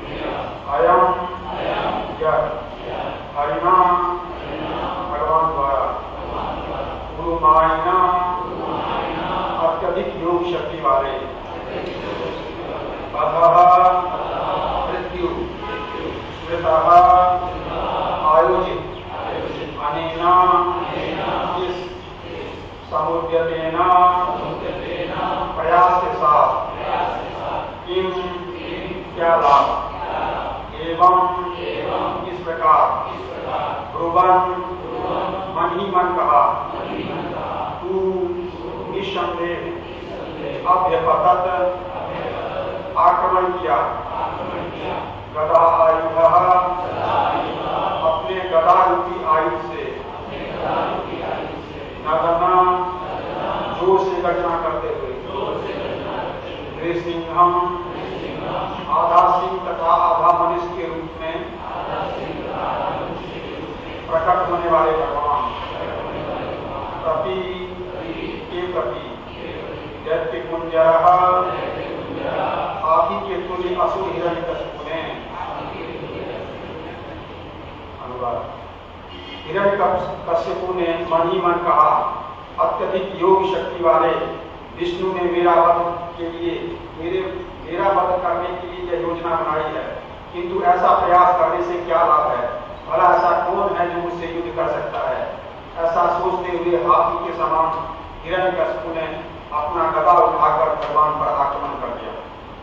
अयम यह हरिना भगवान द्वारा गुरुमायना अत्यधिक योग शक्ति वाले अधः मृत्यु स्मृतः आयोजित अनेना इस समुद्यतेना प्रयास के साथ किम क्या लाभ एवं इस प्रकार ब्रुवन मन ही मन कहा तू निस्संदेह अभ्यपतत आक्रमण किया गदा आयुध अपने गदा रूपी आयुध से नगना जोर से गर्जना करते हुए नृसिंहम आधा सिंह तथा आधा मनुष्य के रूप में प्रकट होने वाले भगवान प्रति के प्रति दैत्य कुंजर हाथी के तुल्य असुर हिरण्यकशिपु ने अनुवाद हिरण्यकशिपु ने मन ही मन कहा अत्यधिक योग शक्ति वाले विष्णु ने मेरा वध के लिए मेरा वध करने के लिए यह योजना बनाई है, किंतु ऐसा प्रयास करने से क्या लाभ है? भला ऐसा कौन है जो मुझसे युद्ध कर सकता है? ऐसा सोचते हुए हाथी के समान हिरण्यकशिपु ने अपना गदा उठाकर भगवान पर आक्रमण कर दिया।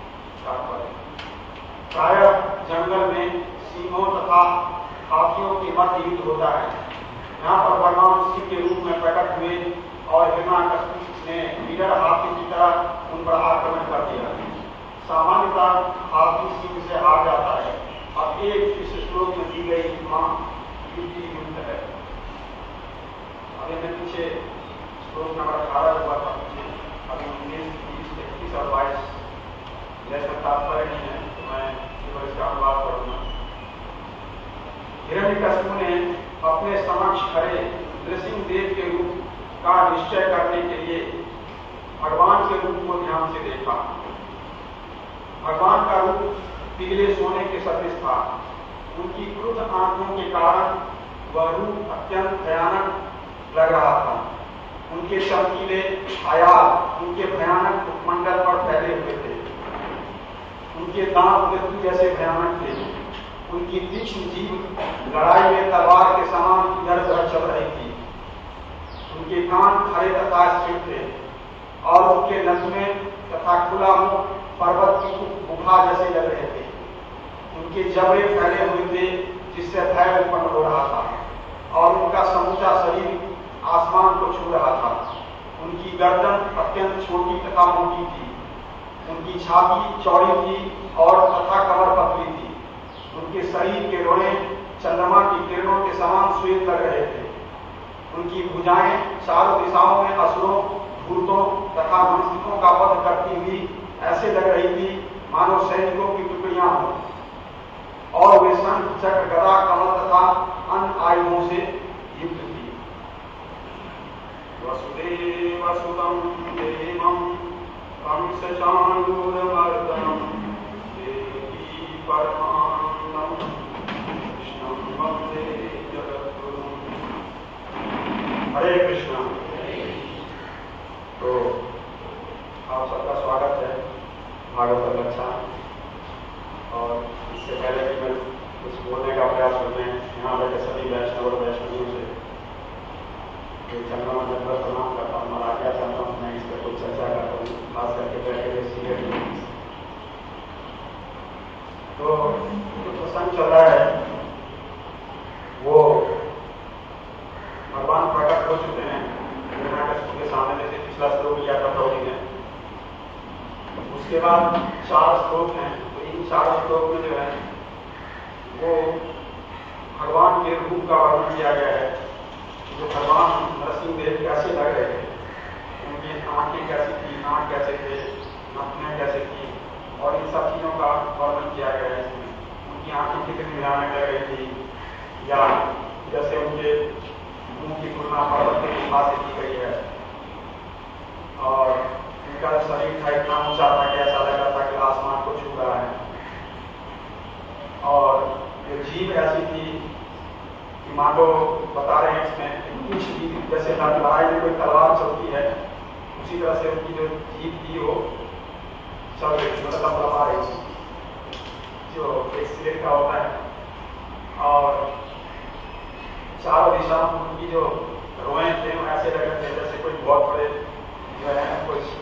प्रायः जंगल में सिंहों तथा हाथियों के मध्य युद्ध होता है। यहाँ पर भगवान सिंह के रूप में प्रकट हुए और हिरण्यकशिपु ने निडर हाथी की तरह उन पर आक्रमण कर दिया। सामान्यतः हाथी सिंह से हार जाता है। अब एक इस श्लोक में दी गई युक्ति युक्त है। अभी मैं पीछे श्लोक नंबर 18 हुआ था, अभी 19, 20, 21 और 22 जैसा तात्पर्य नहीं है, तो मैं केवल इसका अनुवाद करूंगा। हिरण्यकशिपु ने अपने समक्ष खड़े नृसिंह देव के रूप का निश्चय करने के लिए भगवान के रूप को ध्यान से देखा। भगवान का रूप पीले सोने के सदृश था। उनकी क्रुद्ध आंखों के कारण वह रूप अत्यंत भयानक लग रहा था। उनके चमकीले आयाल उनके भयानक मुखमंडल पर फैले हुए थे। उनके दांत मृत्यु जैसे भयानक थे। उनकी तीक्ष्ण जीभ लड़ाई में तलवार के समान इधर उधर चल रही थी। उनके कान खड़े तथा स्थिर थे और उनके नथुने तथा खुला मुख पर्वत की गुफा जैसे लग रहे थे। उनके जबड़े फैले हुए थे जिससे भय उत्पन्न हो रहा था और उनका समूचा शरीर आसमान को छू रहा था। उनकी गर्दन अत्यंत छोटी तथा मोटी थी। उनकी छाती चौड़ी थी और तथा कमर पतली थी। उनके शरीर के रोड़े चंद्रमा की किरणों के समान श्वेत लग रहे थे। उनकी भुजाएं चारों दिशाओं में असुरों, भूतों तथा मनुष्यों का वध करती हुई ऐसे लग रही थी मानो सैनिकों की टुकड़ियां हों, और वे शंख, चक्र, गदा, कमल तथा अन्य आयुधों से युक्त थी। वसुदेव सुतं देवं कंसचाणूरमर्दनं देवी परमानंदं कृष्णं वन्दे जगद्गुरुं। हरे कृष्ण। तो आप सबका स्वागत है भागवत कक्षा। और इससे पहले कि मैं कुछ बोलने का प्रयास करूँ, यहाँ बैठे सभी वैष्णव और वैष्णवियों से चरणों में प्रणाम करता हूँ और आज्ञा चाहता हूँ मैं इस पर कुछ चर्चा करता हूँ, खास करके बैठे हुए सीनियर। तो जो प्रसंग चल रहा है वो भगवान प्रकट हो चुके हैं हिरण्यकशिपु के सामने, में से पिछला श्लोक लिया था प्रभु ने। उसके बाद 4 श्लोक हैं। तो इन 4 श्लोक में जो है वो भगवान के रूप का वर्णन किया गया है। जो भगवान नरसिंह देव कैसे लग रहे थे, उनकी आंखें कैसी थी, नाक कैसे थे, नथुने कैसे थी, और इन सब चीजों का वर्णन किया गया है इसमें। उनकी आंखें कितनी भयानक लग रही थी, या जैसे उनके मुंह की तुलना पर्वत के गुफा से की गई है, और उनका शरीर था इतना ऊंचा था कि ऐसा लग रहा था कि आसमान को छू रहा है। और ये जीव ऐसी थी कि मानो बता रहे हैं इसमें कुछ भी जैसे लड़ाई में कोई तलवार चलती है उसी तरह से उनकी जो जीव थी वो चल रही थी, मतलब लगा रही थी, जो एक सिरे का होता है। और चारों दिशाओं में उनकी जो रोए थे वो ऐसे लग रहे थे जैसे कोई बहुत बड़े जो है कुछ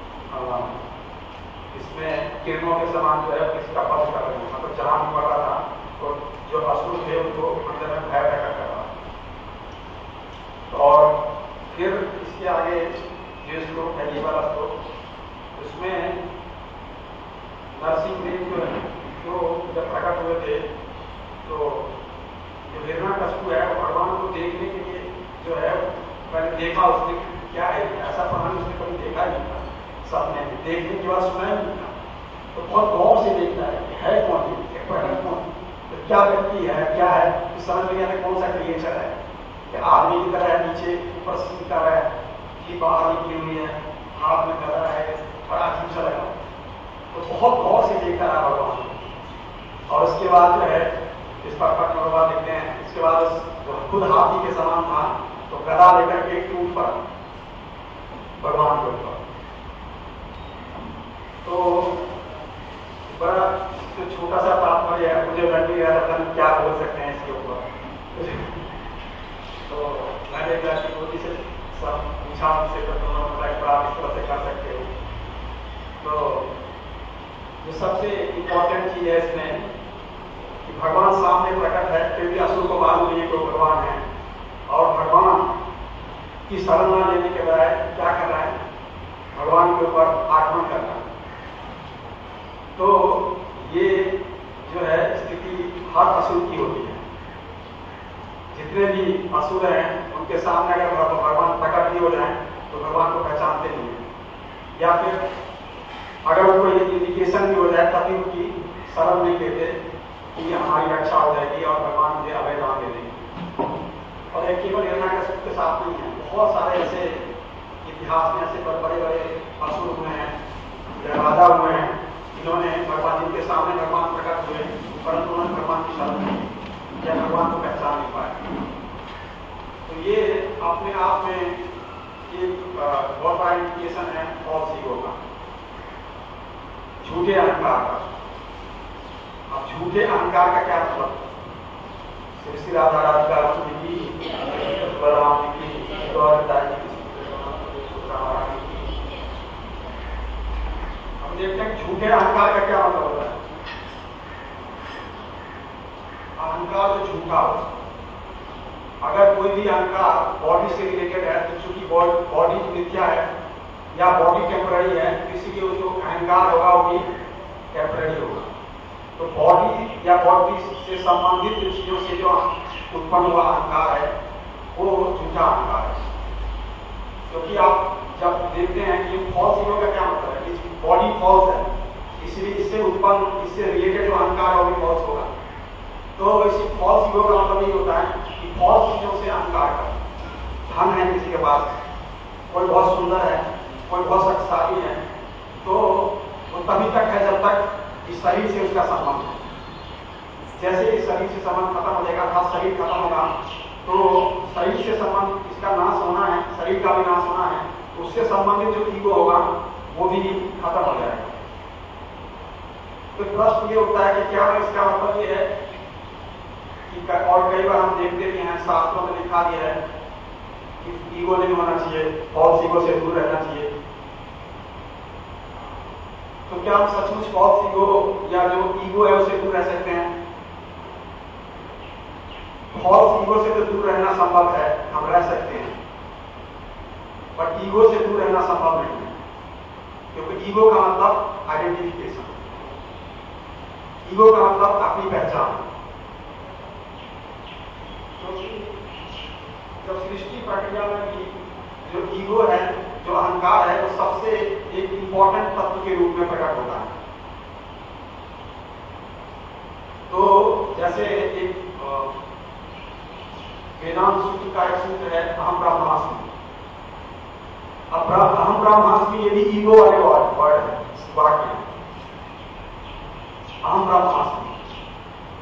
इसमें किरणों के समान जो है किसी का पद कर रहे हैं, मतलब जहां भी पड़ रहा था तो जो असुर थे उनको अंदर में भय प्रकट कर रहा था। और फिर इसके आगे जो श्लोक है ये वाला श्लोक, उसमें नरसिंह देव जो है जो जब प्रकट हुए थे तो जो हिरण्यकशिपु है भगवान को देखने के लिए जो है मैंने देखा, उसने क्या है ऐसा कहानी उसने कभी देखा ही नहीं था, सपने में देखने के बाद सुना ही नहीं था, तो बहुत गौर से देखना है कौन है प्रकट कौन, तो क्या व्यक्ति है क्या है, तो समझ में आता कौन सा क्रिएचर है, कि आदमी की तरह है, नीचे ऊपर सिंह का है, जीभ बाहर निकली हुई है, हाथ में गदा है, बड़ा अजीब सा लगा, तो बहुत गौर से देखता रहा भगवान। और उसके बाद जो है इस पर भगवान लिखते हैं, इसके बाद खुद हाथी के समान था तो गदा लेकर के टूट पर भगवान के ऊपर, तो बड़ा तो छोटा सा तात्पर्य है, मुझे लग नहीं रहा था क्या बोल सकते हैं इसके ऊपर। तो मैंने एक मोदी से सब पूछा उनसे, तो उन्होंने बताया कि आप इस तरह से कर सकते हो। तो जो सबसे इम्पोर्टेंट चीज है इसमें कि भगवान सामने प्रकट है, क्योंकि असुर को मालूम नहीं है कोई भगवान है, और भगवान की शरण न लेने के बजाय क्या कर रहा है, भगवान के ऊपर आक्रमण कर रहा है। तो ये जो है स्थिति हर असुर की होती है, जितने भी असुर हैं उनके सामने अगर भगवान प्रकट नहीं हो जाए तो भगवान को पहचानते नहीं है, या फिर अगर उनको ये इंडिकेशन भी हो जाए तभी उनकी शरण नहीं लेते कि हमारी रक्षा हो जाएगी और भगवान मुझे अभय दान दे देंगे। और एक केवल हिरण्यकशिपु के साथ नहीं है, बहुत सारे ऐसे इतिहास में ऐसे बड़े बड़े असुर हुए हैं या राजा हुए हैं जिन्होंने भगवान, जिनके सामने भगवान प्रकट हुए परंतु उन्होंने भगवान की शरण नहीं या भगवान को पहचान नहीं पाए। तो ये अपने आप में एक बहुत बड़ा इंडिकेशन है फॉल्स ईगो का, झूठे अहंकार का। अब झूठे अहंकार का क्या मतलब, श्री राधा राधिका की बलराम जी की गौरता जी की, हम देखते हैं झूठे अहंकार का क्या मतलब होता है। अहंकार जो झूठा हो, अगर कोई भी अहंकार बॉडी से रिलेटेड है तो चूंकि बॉडी मिथ्या है या बॉडी टेम्पररी है, इसीलिए जो अहंकार होगा वो भी टेम्पररी होगा। तो बॉडी या बॉडी से संबंधित चीजों से जो उत्पन्न हुआ अहंकार है वो झूठा अहंकार है। क्योंकि आप जब देखते हैं कि फॉल्स ईगो का क्या मतलब है कि बॉडी फॉल्स है, इसलिए इससे उत्पन्न इससे रिलेटेड जो अहंकार है वो भी फॉल्स होगा। तो इसी फॉल्स ईगो का मतलब ये होता है कि फॉल्स चीजों से अहंकार का, धन है किसी के पास, कोई बहुत सुंदर है, कोई बहुत शक्तिशाली है, तो वो तभी तक है जब तक इस शरीर से उसका संबंध है। जैसे इस शरीर से संबंध खत्म हो जाएगा, था शरीर खत्म होगा, तो शरीर से संबंध इसका नाश होना है, शरीर का भी नाश होना है, उससे संबंधित जो ईगो होगा वो भी खत्म हो जाएगा। तो प्रश्न ये होता है कि क्या इसका मतलब ये है कि, और कई बार हम देखते भी हैं शास्त्रों में लिखा गया है कि ईगो नहीं होना चाहिए, फॉल्स ईगो से दूर रहना चाहिए। तो क्या हम सचमुच फॉल्स ईगो या जो ईगो है उससे दूर रह सकते हैं? फॉल्स ईगो से तो दूर रहना संभव है, हम रह सकते हैं, पर ईगो से दूर रहना संभव नहीं है, क्योंकि ईगो का मतलब आइडेंटिफिकेशन, ईगो का मतलब अपनी पहचान। जब सृष्टि प्रक्रिया में भी जो ईगो है, जो अहंकार है, वो सबसे एक इंपॉर्टेंट तत्व के रूप में प्रकट होता है। तो जैसे एक वेदांत सूत्र का एक सूत्र है अहम ब्रह्मास्मि। अब अहम ब्रह्मास्मि ये भी ईगो वाले वर्ड है, वाक्य। अहम ब्रह्मास्मि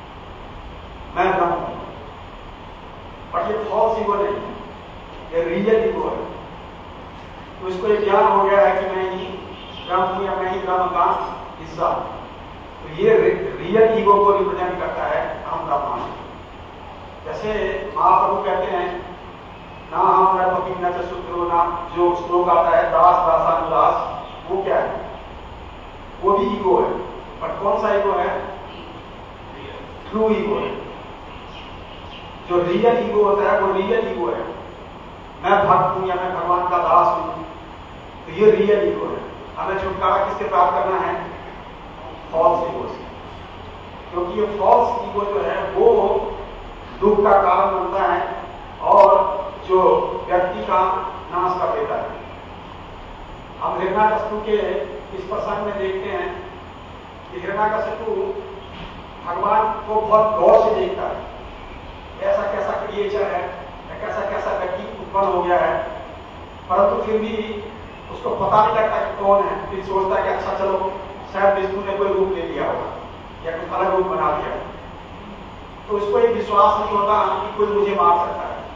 हिस्सा। तो ये रियल ईगो को रिप्रेजेंट करता है अहम ब्रह्मांड। जैसे महाप्रभु कहते हैं ना हम नर्मकी न सूत्रो ना, जो श्लोक आता है दास दासानुदास, वो क्या है? वो भी ईगो है, पर कौन सा ईगो है? ट्रू ईगो है। जो रियल ईगो होता है वो रियल ईगो है। मैं भक्त हूं या मैं भगवान का दास हूं, तो ये रियल ईगो है। हमें छुटकारा किससे प्राप्त करना है? फॉल्स ईगो से। क्योंकि ये फॉल्स ईगो जो है वो दुख का कारण बनता है और जो व्यक्ति का नाश कर देता है। हम हिरण्यकशिपु के इस प्रसंग में देखते हैं कि हिरण्यकशिपु भगवान को बहुत गौर से देखता है, ऐसा कैसा क्रिएचर है, कैसा कैसा व्यक्ति उत्पन्न हो गया है, परंतु फिर भी उसको पता नहीं लगता कि कौन है। फिर सोचता है कि अच्छा चलो शायद विष्णु ने कोई रूप ले लिया होगा या कुछ अलग रूप बना लिया, तो उसको एक विश्वास नहीं होता कि कोई मुझे मार सकता है।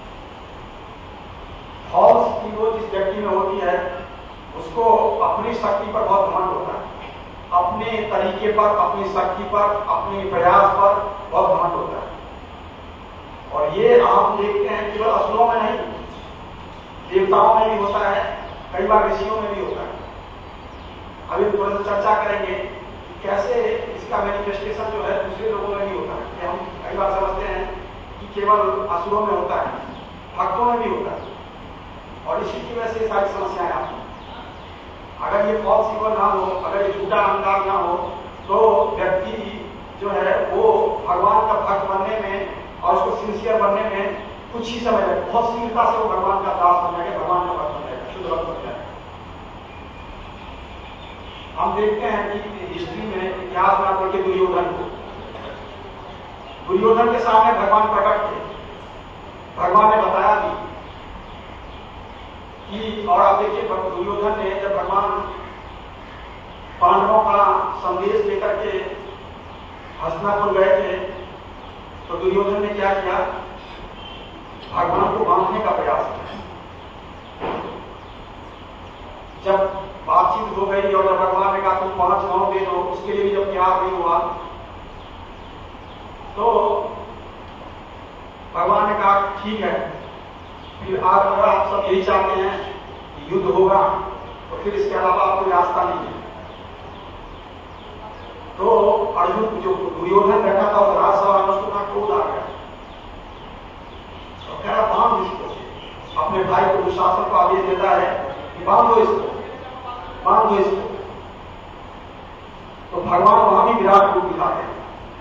फॉल्स ईगो जिस व्यक्ति में होती है उसको अपनी शक्ति पर बहुत घमंड होता है, अपने तरीके पर, अपनी शक्ति पर, अपने प्रयास पर बहुत घमंड होता है। और ये आप देखते हैं केवल असुरों में नहीं, देवताओं में भी होता है, कई बार ऋषियों में भी होता है। अभी थोड़ा सा चर्चा करेंगे कि कैसे इसका मैनिफेस्टेशन जो है दूसरे लोगों में भी होता है। कि हम कई बार समझते हैं कि केवल असुरों में होता है, भक्तों में भी होता है, और इसी की वजह से सारी समस्याएं आती हैं। अगर ये फॉल्स ईगो ना हो, अगर ये झूठा अहंकार ना हो, तो व्यक्ति जो है वो भगवान का भक्त बनने में और उसको सिंसियर बनने में कुछ ही समय लगे, बहुत शीघ्रता से वो भगवान का दास बन जाएगा, भगवान का भक्त बन जाएगा, शुद्ध भक्त बन जाएगा। हम देखते हैं कि हिस्ट्री में, इतिहास में आप देखिए दुर्योधन को, दुर्योधन के सामने भगवान प्रकट थे, भगवान ने बताया भी कि, और आप देखिए दुर्योधन ने जब भगवान पांडवों का संदेश लेकर के हस्तिनापुर गए थे, तो दुर्योधन ने क्या किया? भगवान को बांधने का प्रयास किया। जब बातचीत हो गई और जब भगवान ने कहा तुम 5 गांव दे दो, उसके लिए भी जब प्यार नहीं हुआ, तो भगवान ने कहा ठीक है, फिर आज अगर आप सब यही चाहते हैं कि युद्ध होगा तो फिर इसके अलावा आपको रास्ता नहीं है। तो अर्जुन जो दुर्योधन बैठा था उस राजसभा में, उसको क्रोध आ गया और कह रहा बांध इसको। अपने भाई को दुशासन को आदेश देता है कि बांध दो इसको, बांध दो इसको। तो भगवान वहां भी विराट रूप दिखाते हैं,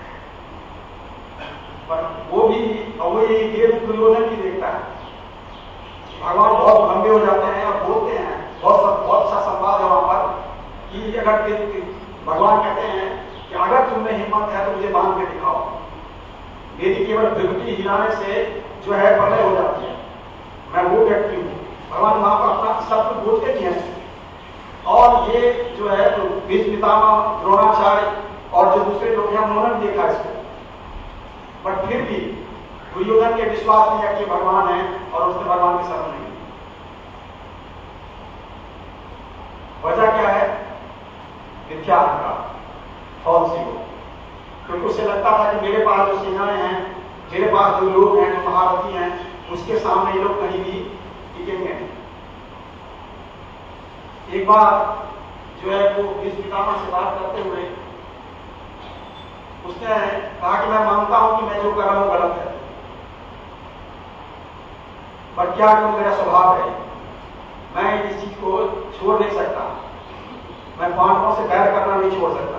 पर वो भी दुर्योधन की देखता है। भगवान बहुत लंबे हो जाते हैं और बोलते हैं, बहुत सा संवाद है वहां पर कि अगर भगवान कहते हैं कि अगर तुम में हिम्मत है तो मुझे बांध के दिखाओ। मेरी केवल विभूति हिलाने से जो है प्रलय हो जाती है, मैं वो व्यक्ति हूं। भगवान वहां पर अपना शब्द बोलते भी हैं। और ये जो है तो भीष्म पितामह, द्रोणाचार्य और जो दूसरे लोग हैं उन्होंने भी देखा इसको, बट फिर भी दुर्योधन के विश्वास नहीं है कि भगवान है और उसने भगवान की शरण नहीं। वजह क्या है? मिथ्या अहंकार, फॉल्स ईगो। क्योंकि उसे लगता था कि मेरे पास जो सेनाएं हैं, मेरे पास जो लोग हैं, जो महारथी हैं, उसके सामने ये लोग कहीं भी टिकेंगे। एक बार जो है वो भीष्म पितामह से बात करते हुए उसने कहा कि मैं मानता हूं कि मैं जो कर रहा हूं गलत है, पर क्या करूं, मेरा स्वभाव है, मैं इस चीज को छोड़ नहीं सकता, मैं पांडवों से बैर करना नहीं छोड़ सकता।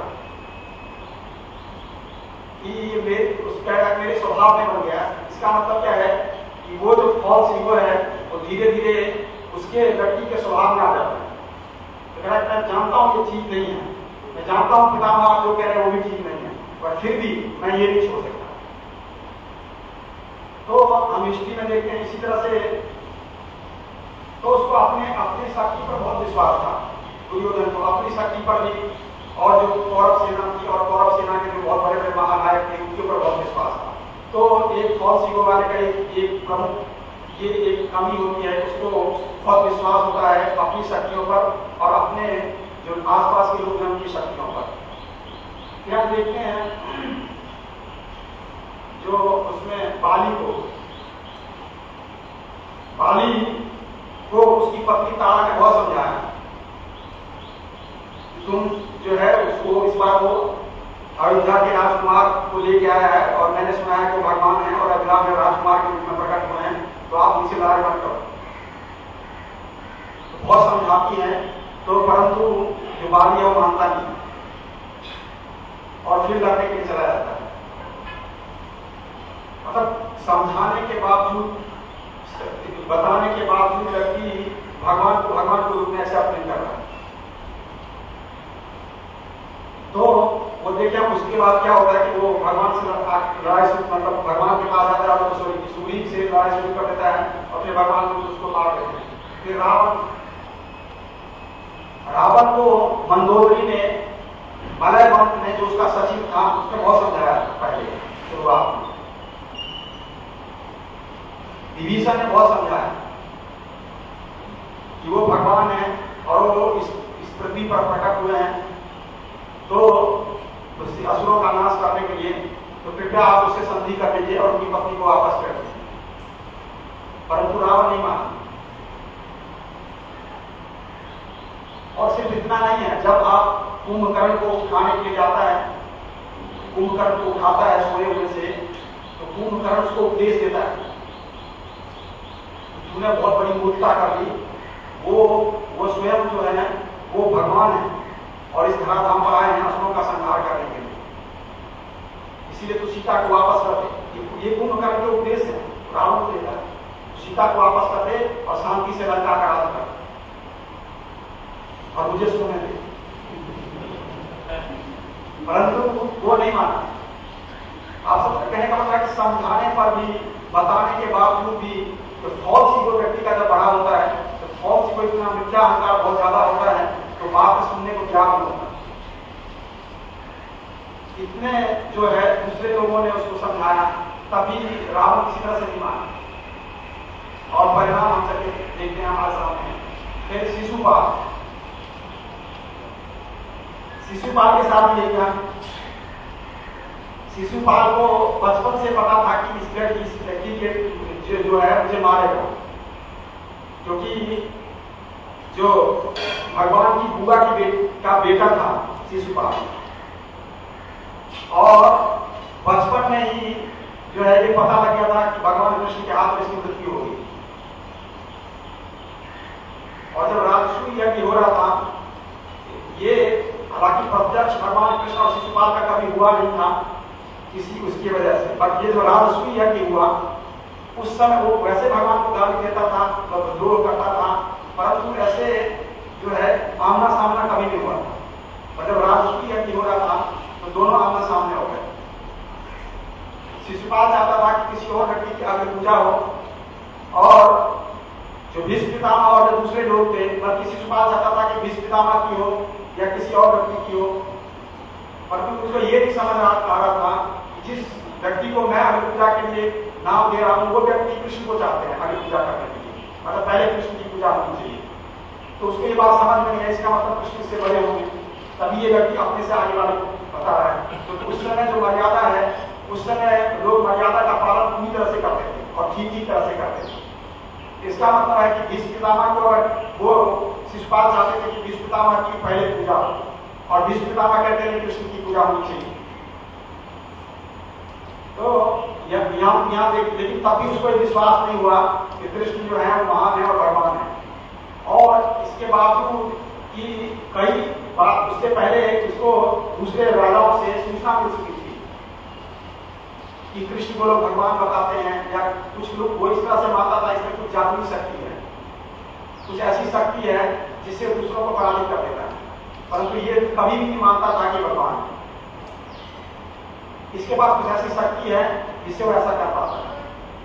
कि मेरे स्वभाव में बन गया। इसका मतलब क्या है कि वो जो फॉल्स ईगो है वो धीरे धीरे उसके व्यक्ति के स्वभाव में आ जाता है। तो मैं जानता हूं ये ठीक नहीं है, मैं जानता हूं पितामह आप जो कह रहे हैं वो भी ठीक नहीं है, पर फिर भी मैं ये नहीं छोड़ सकता। तो हम हिस्ट्री में देखते हैं इसी तरह से। तो उसको अपनी शक्ति पर बहुत विश्वास था, दुर्योधन को अपनी शक्ति पर भी, और जो कौरव सेना थी और कौरव सेना के जो बहुत बड़े बड़े महानायक थे उनके ऊपर बहुत विश्वास था। तो एक फॉल्स ईगो वाले का एक प्रमुख ये एक कमी होती है, उसको बहुत विश्वास होता है अपनी शक्तियों पर और अपने जो आसपास के लोग हैं उनकी शक्तियों पर। फिर हम देखते हैं जो उसमें बाली को उसकी पत्नी तारा ने बहुत समझाया, तुम जो है उसको इस बार वो अयोध्या के राजकुमार को लेके आया है और मैंने सुना है कि वो भगवान है और अयोध्या में राजकुमार के रूप में प्रकट हुए हैं, तो आप उनसे लड़ाई मत करो। तो बहुत समझाती है, तो परंतु जो बाली है वो मानता नहीं और फिर लड़ने के लिए चला जाता है। मतलब समझाने के बावजूद, बताने के बावजूद व्यक्ति भगवान को रूप में एक्सेप्ट नहीं कर रहा। तो वो देखिए उसके बाद क्या होता है कि वो भगवान से लड़ाई मतलब भगवान के पास आता है, तो सूरी से लड़ाई शुरू कर देता है और फिर भगवान को उसको मार देते हैं। फिर रावण को मंदोदरी ने, मलयवंत ने जो उसका सचिव था उसने बहुत समझाया पहले शुरुआत में, विभीषण ने बहुत समझाया कि वो भगवान है और वो इस पृथ्वी पर प्रकट हुए हैं, तो असुरों का नाश करने के लिए, तो कृपया आप उससे संधि कर लीजिए और उनकी पत्नी को वापस कर दीजिए। परंतु रावण नहीं माना। और सिर्फ इतना नहीं है, जब आप कुंभकर्ण को उठाने के लिए जाता है, कुंभकर्ण को उठाता है सोए हुए से, तो कुंभकर्ण उसको उपदेश देता है, तूने बहुत बड़ी मूर्खता कर ली, वो स्वयं जो है वो भगवान है और इस धराधाम पर आए हैं असुरों का संहार करने के लिए, इसीलिए तू सीता को वापस कर दे। ये कुंभकर्ण के उपदेश है, रावण को देता है, सीता को वापस कर दे और शांति से लंका का राज कर और मुझे सोने दे। परंतु वो नहीं माना। आप सब कहने का मतलब है कि समझाने पर भी, बताने के बावजूद भी, तो फॉल्स ईगो व्यक्ति का जब बड़ा होता है, तो फॉल्स ईगो इतना मिथ्या अहंकार बहुत ज्यादा होता है, तो बात सुनने को क्या होता है। इतने जो है दूसरे लोगों ने उसको समझाया, तभी रावण किसी तरह से नहीं माना और परिणाम हम सब देखते हैं हमारे सामने। फिर शिशुपाल के साथ भी यही था। शिशुपाल को बचपन से पता था कि इस लड़की के जो है मुझे मारेगा, क्योंकि जो भगवान की बुआ का बेटा था शिशुपाल, और बचपन में ही जो है ये पता लग गया था कि भगवान कृष्ण के हाथ में इसकी मृत्यु होगी। और जब राजसूय यज्ञ हो रहा था, ये हालांकि प्रत्यक्ष भगवान कृष्ण और शिशुपाल का कभी हुआ नहीं था किसी उसकी वजह से, बट ये जो राजसूय यज्ञ हुआ उस समय वो वैसे भगवान को गाली देता था, द्रोह करता था, परंतु ऐसे जो है आमना सामना कभी नहीं हुआ था। और जब राजसूय यज्ञ हो रहा था तो दोनों आमना सामने हो गए। शिशुपाल चाहता था कि किसी और व्यक्ति की आगे पूजा हो, और जो भीष्म पितामह और जो दूसरे लोग थे, बल्कि शिशुपाल चाहता था कि भीष्म पितामह की हो या किसी और व्यक्ति की हो, परंतु उसको ये नहीं समझ आ रहा था कि जिस व्यक्ति को मैं आगे पूजा के लिए नाम दे रहा हूं, वो व्यक्ति कृष्ण को चाहते हैं आगे पूजा करने के लिए, मतलब पहले कृष्ण की पूजा होनी चाहिए। तो उसको ये बात समझ में नहीं है, इसका मतलब कृष्ण से बड़े होंगे, तभी ये व्यक्ति अपने से आगे वाले को बता रहा है। तो उस समय जो मर्यादा है, उस समय लोग मर्यादा का पालन पूरी तरह से करते थे और ठीक तरह से करते थे। इसका मतलब है कि भीष्म पितामह को वो शिशुपाल चाहते थे कि भीष्म पितामह की पहले पूजा हो, और भीष्म पितामह कहते हैं कृष्ण की पूजा होनी चाहिए। तो यहाँ लेकिन तब भी उसको विश्वास नहीं हुआ कि कृष्ण जो है महान है और भगवान है। और इसके बावजूद कि कई बात उससे पहले उसको दूसरे राजाओं से सूचना मिल चुकी थी कि कृष्ण को लोग भगवान बताते हैं, या कुछ लोग वो इस तरह से मानता था इसमें कुछ जादुई शक्ति है, कुछ ऐसी शक्ति है जिससे दूसरों को पराजित कर देता है, परंतु ये कभी भी नहीं मानता था कि भगवान है। इसके पास कुछ ऐसी शक्ति है जिससे वो ऐसा कर पाता है।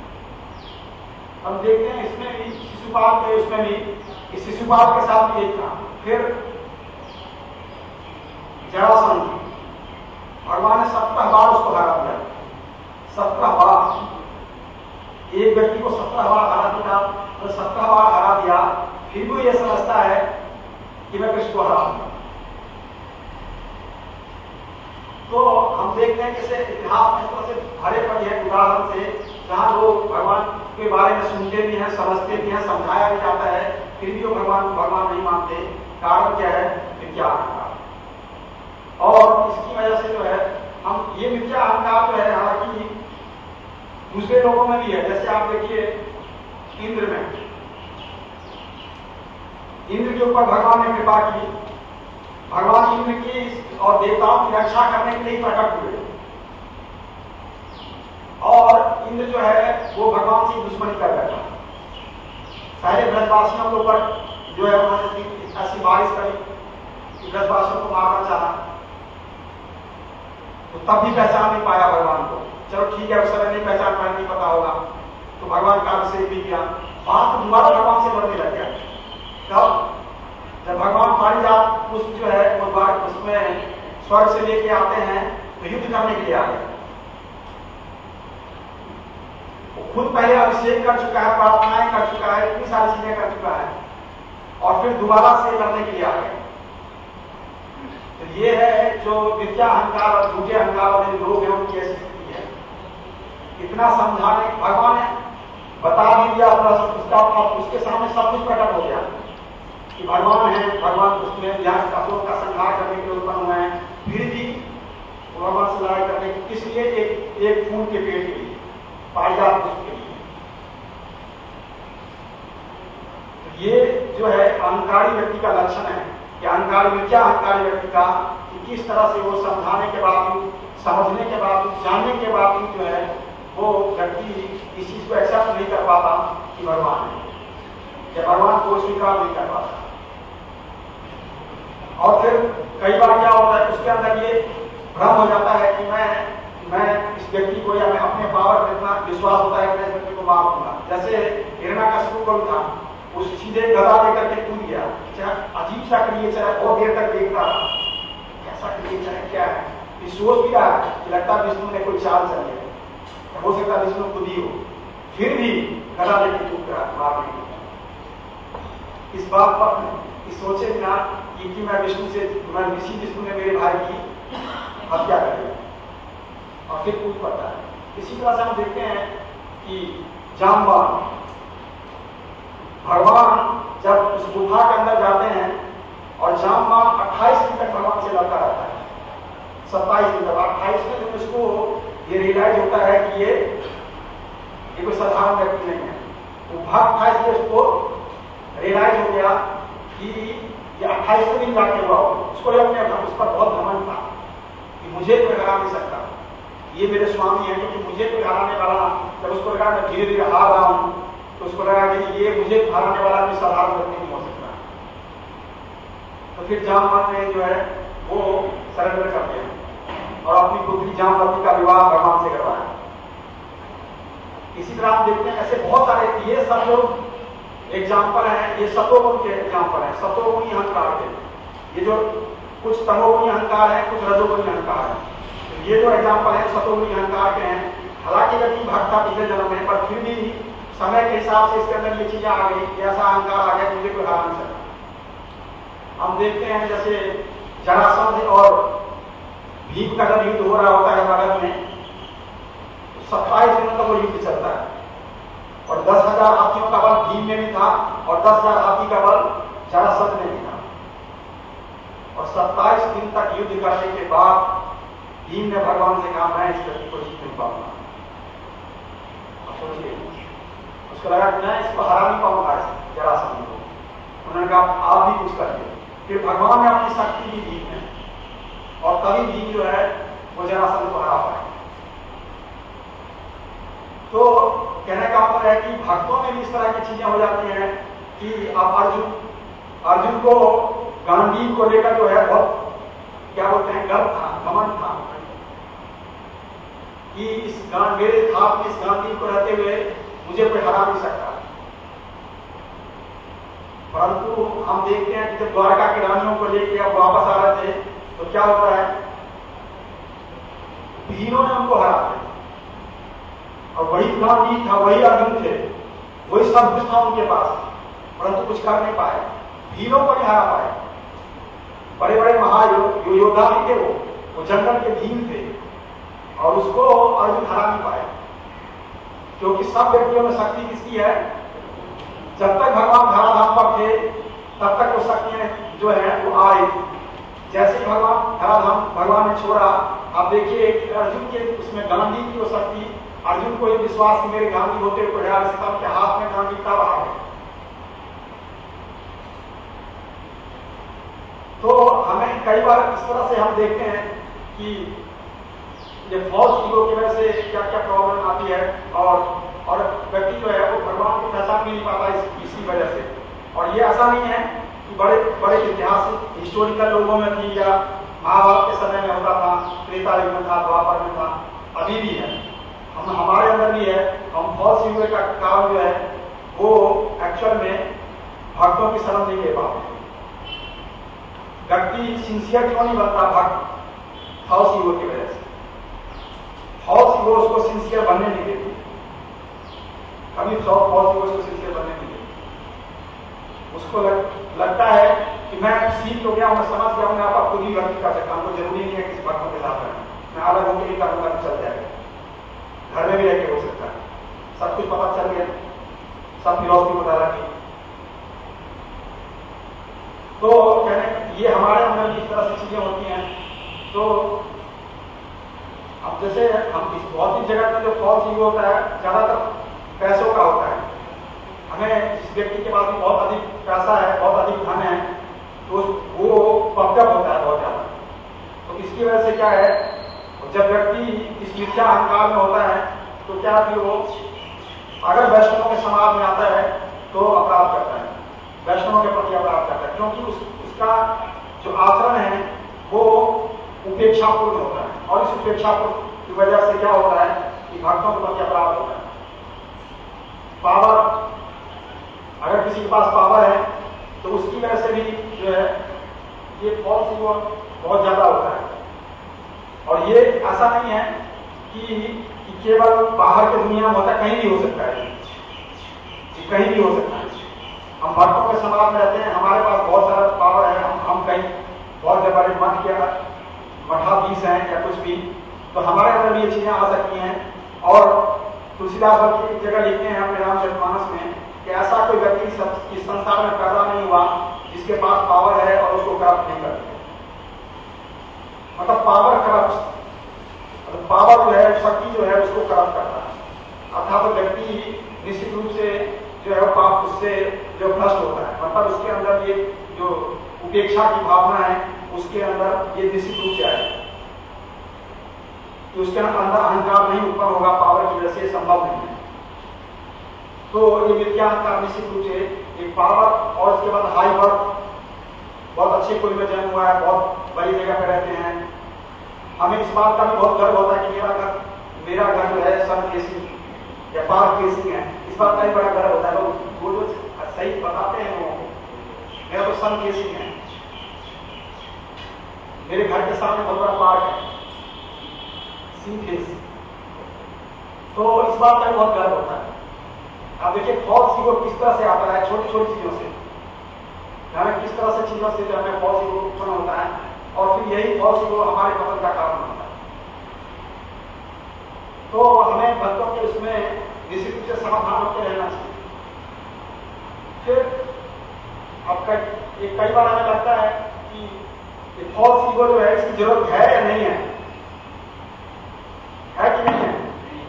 हम देखते हैं इसमें भी शिशुपाल के, उसमें भी इस शिशुपाल के साथ भी यही था। फिर जरासंध, भगवान ने 17 बार उसको हरा दिया, 17 बार। एक व्यक्ति को 17 बार हरा दिया, तो 17 बार हरा दिया, फिर भी यह समझता है कि मैं कृष्ण को हरा दूंगा। तो हम देखते हैं कि इतिहास में इस तरह से भरे पड़े हैं उदाहरण से, जहां लोग भगवान के बारे में सुनते भी हैं, समझते भी हैं, समझाया भी जाता है, फिर भी वो भगवान नहीं मानते। कारण क्या है? मिथ्या अहंकार। और इसकी वजह से जो है हम ये मिथ्या अहंकार जो है, हालांकि दूसरे लोगों में भी है। जैसे आप देखिए इंद्र में, इंद्र के ऊपर भगवान ने कृपा की, भगवान इंद्र की और देवताओं की रक्षा करने के लिए प्रकट हुए, और इंद्र जो है वो भगवान से दुश्मनी कर बैठा। पहले ब्रजवासियों के ऊपर जो है उन्होंने ऐसी बारिश करी, ब्रजवासियों को मारना चाहा, तो तब भी पहचान नहीं पाया भगवान को। चलो ठीक है, उस समय नहीं पहचान पाया, नहीं पता होगा, तो भगवान का अभिषेक भी किया, बात दोबारा भगवान से लड़ने लग गया। तब जब भगवान पारिजात पुष्प जो है उसमें स्वर्ग से लेके आते हैं तो युद्ध करने के लिए आ गए। वो खुद पहले अभिषेक कर चुका है, प्रार्थनाएं कर चुका है, इतनी सारी चीजें कर चुका है, और फिर दोबारा से लड़ने के लिए आ गए। तो ये है जो मिथ्या अहंकार और झूठे अहंकार वाले लोग हैं, उनकी ऐसी स्थिति है। इतना समझाने भगवान ने बता भी दिया, उसके सामने सब कुछ प्रकट हो गया कि भगवान है, भगवान उसमें यहाँ असुरों का संहार करने के लिए उत्पन्न हुए हैं, फिर भी भगवान से लड़ाई करने के किस लिए? एक फूल के पेड़ के लिए, पारिजात पुष्प के लिए। तो ये जो है अहंकारी व्यक्ति का लक्षण है, कि अहंकारी मिथ्या अहंकारी व्यक्ति का, कि किस तरह से वो समझाने के बावजूद, समझने के बावजूद, जानने के बावजूद जो है वो व्यक्ति इस चीज को एक्सेप्ट नहीं कर पाता कि भगवान है, या भगवान को स्वीकार नहीं कर पाता। और फिर कई बार क्या होता है, उसके अंदर ये भ्रम हो जाता है कि मैं इस व्यक्ति को, या मैं अपने पावर में इतना विश्वास होता है कि मैं इस व्यक्ति को मार दूंगा। जैसे हिरण्यकशिपु को था, उस सीधे गदा लेकर के कूद गया, अजीब सा क्रिएचर है, बहुत देर तक देखता रहा, कैसा क्रिएचर है, क्या है, सोच भी रहा कि लगता है विष्णु ने कोई चाल चली है, हो सकता है विष्णु खुद ही हो, फिर भी गदा लेकर कूद रहा मारने के। इस बात पर सोचे बिना कि मैं ऋषि विष्णु ने मेरे भाई की हत्या कर दी, और फिर कूद पड़ता है। इसी तरह से हम देखते हैं कि जामवान, भगवान जब उस गुफा के अंदर जाते हैं, और जामवान 28 दिन तक भगवान से लड़ता रहता है, 27 दिन तक। 28वें दिन उसको ये रियलाइज होता है कि ये कोई साधारण व्यक्ति नहीं है। वो भक्त था, इसलिए उसको रियलाइज हो गया कि ये 28वें दिन जाके हुआ, उसको उस पर बहुत घमंड था कि मुझे कोई हरा नहीं सकता, ये मेरे स्वामी है, क्योंकि मुझे कोई हराने वाला, जब उसको लगा मैं धीरे धीरे हार रहा हूं, तो उसको लगा कि ये मुझे हराने वाला कोई साधारण व्यक्ति नहीं हो सकता। तो फिर जामवान ने जो है वो सरेंडर कर दिया और अपनी पुत्री जामवती का विवाह भगवान से करवाया। इसी तरह आप देखते हैं ऐसे बहुत सारे, ये सब लोग एग्जाम्पल है, ये सतोगुण के एग्जाम्पल है, सतोगुणी अहंकार के। ये जो कुछ तमोगुणी अहंकार है, कुछ रजोगुणी अहंकार है, तो ये जो एग्जाम्पल है सतोगुणी अहंकार के हैं। हालांकि व्यक्ति भक्त था पिछले जन्म में, पर फिर भी समय के हिसाब से इसके अंदर ये चीजें आ गई, ऐसा अहंकार आ गया, मुझे कोई हरा नहीं सकता। हम देखते हैं जैसे जरासंध और भीम का जब युद्ध हो रहा होता है मगध में, 27 दिनों तक वो युद्ध चलता है, और 10,000 हाथियों का बल भीम में भी था, और 10,000 हाथी का बल जरासंध में भी था। और 27 दिन तक युद्ध करने के बाद भीम ने भगवान से कहा, मैं इस व्यक्ति को जीत नहीं पाऊंगा। सोचिए, उसको लगा कि मैं इसको हरा नहीं पाऊंगा जरासंध को। उन्होंने कहा आप भी कुछ करिए। फिर भगवान ने अपनी शक्ति भी दी है, और तभी भीम जो है वो जरासंध को हरा पाए। तो कहने का मतलब है कि भक्तों में भी इस तरह की चीजें हो जाती हैं कि अब अर्जुन को गांडीव को लेकर जो है बहुत क्या बोलते हैं गर्व था, घमंड था कि मेरे हाथ में इस गांडीव को रहते हुए मुझे कोई हरा नहीं सकता। परंतु हम देखते हैं कि जब द्वारका की रानियों को लेकर अब वापस आ रहे थे तो क्या होता है, भीमों ने उनको हरा दिया, और वही गांडीव था, वही अर्जुन थे, वही सब कुछ था उनके पास, परंतु कुछ कर नहीं पाए, भीमों को नहीं हरा पाए। बड़े बड़े महायोद्धा भी थे वो वो जंगल के भीम थे और उसको अर्जुन हरा नहीं पाए, क्योंकि सब व्यक्तियों में शक्ति किसकी है? जब तक भगवान धराधाम पर थे तब तक वो शक्तियां जो है वो आ रही थी। जैसे ही भगवान धराधाम भगवान ने छोड़ा, आप देखिए अर्जुन के उसमें गांधी की वो शक्ति, अर्जुन को ये विश्वास कि मेरे गांधी होते हुए के हाथ में गांधी तब आ गए। तो हमें कई बार इस तरह से हम देखते हैं कि ये फॉल्स ईगो की वजह से क्या क्या प्रॉब्लम आती है और व्यक्ति जो है वो भगवान को पहचान भी नहीं पाता इसी वजह से। और ये ऐसा नहीं है कि बड़े बड़े ऐतिहासिक हिस्टोरिकल लोगों में थी या महाभारत के समय में होता था, त्रेता युग में था, द्वापर में था, अभी भी है, हमारे अंदर भी है। हम फॉल्स ईगो का कारण जो है वो एक्चुअल में भक्तों की शरण नहीं ले पाते। व्यक्ति सिंसियर क्यों नहीं बनता? भक्त फॉल्स ईगो की वजह से। फॉल्स ईगो उसको सिंसियर बनने नहीं देती, कभी फॉल्स ईगो उसको सिंसियर बनने नहीं देती। उसको लगता है कि मैं सीख तो गया हूं, मैं समझ गया हूं, मैं आपका खुद ही भक्ति कर सकता हूं, हमको जरूरी नहीं है किसी भक्तों के साथ रहना, मैं अलग होकर ही करूंगा तो चल जाएगा, घर में भी रह के हो सकता है, सब कुछ पता चल गया, सब फिलॉसफी पता लगी। तो कहने ये हमारे अंदर इस तरह से चीजें होती हैं। तो अब जैसे हम इस भौतिक जगत में जो फॉल्स ईगो होता है ज्यादातर पैसों का होता है। हमें जिस व्यक्ति के पास भी बहुत अधिक पैसा है, बहुत अधिक धन है, तो वो पक्का होता है बहुत ज्यादा। तो इसकी वजह से क्या है, जब व्यक्ति इस मिथ्या अहंकार में होता है तो क्या कि वो अगर वैष्णवों के समाज में आता है तो अपराध करता है, वैष्णवों के प्रति अपराध करता है, क्योंकि उसका जो आचरण है वो उपेक्षापूर्ण होता है। और इस उपेक्षापूर्ण की वजह से क्या होता है कि भक्तों के प्रति अपराध होता है। पावर, अगर किसी के पास पावर है तो उसकी वजह से भी जो है ये फॉल्स ईगो बहुत ज्यादा होता है। और ये ऐसा नहीं है कि केवल बाहर की दुनिया में होता है, कहीं भी हो सकता है, कहीं भी हो सकता है। हम भक्तों के समाज में रहते हैं, हमारे पास बहुत सारा पावर है, हम कहीं बहुत बड़े मठ या मठाधीश हैं या कुछ भी, तो हमारे अंदर भी ये चीजें आ सकती हैं। और तुलसीदास की एक जगह लिखते हैं अपने रामचरितमानस में कि ऐसा कोई व्यक्ति इस संसार में पैदा नहीं हुआ जिसके पास पावर है और उसको करप्ट नहीं करते। मतलब पावर करप्ट, पावर जो है, शक्ति जो है उसको करप्ट करता है। अर्थात तो व्यक्ति निश्चित रूप से जो है पाप उससे जो भ्रष्ट होता है, मतलब उसके अंदर ये जो उपेक्षा की भावना है उसके अंदर ये निश्चित रूप से आएगा कि उसके अंदर अहंकार नहीं उत्पन्न होगा, पावर की वजह से संभव नहीं है। तो ये मिथ्या अहंकार निश्चित रूप से एक पावर, और इसके बाद हाई बर्थ, बहुत अच्छे कुल में जन्म हुआ है, बहुत बड़ी जगह पे रहते हैं, हमें इस बात का भी बहुत गर्व होता है कि मेरा घर जो है सन फेसिंग या पार्क फेसिंग है, इस बात का भी बड़ा गर्व होता है। लोग वो सही बताते हैं लोगों को, मेरा तो सन फेसिंग है, मेरे घर के सामने बहुत बड़ा पार्क है, सी फेस। तो इस बात का भी बहुत गर्व होता है। आप देखिए फॉल्स ईगो किस तरह से आता है, छोटी छोटी चीजों से, हमें किस तरह से चीजों से जो हमें फॉल्स ईगो उत्पन्न होता है, और फिर यही फॉल्स ईगो हमारे पतन का कारण बनता है। तो हमें भक्तों के उसमें निश्चित रूप से सावधान होकर रहना चाहिए। फिर अब कई बार हमें लगता है कि फॉल्स ईगो जो है इसकी जरूरत है या नहीं है कि नहीं है।